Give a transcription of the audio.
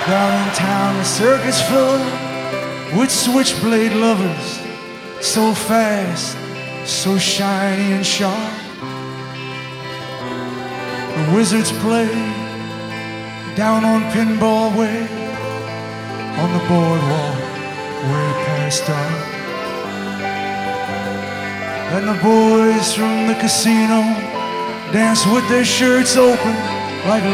Down in town, the circus full with switchblade lovers, so fast, so shiny and sharp. The wizards play down on Pinball Way, on the boardwalk way past dark. And the boys from the casino dance with their shirts open like